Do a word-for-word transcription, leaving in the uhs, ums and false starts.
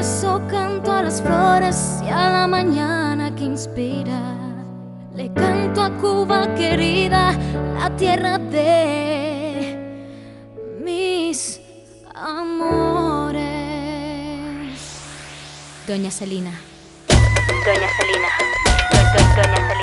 eso canto a las flores y a la mañana que inspira. Le canto a Cuba querida, la tierra de mis amores. Doña Celina. Doña Celina. Do- do- Doña Celina.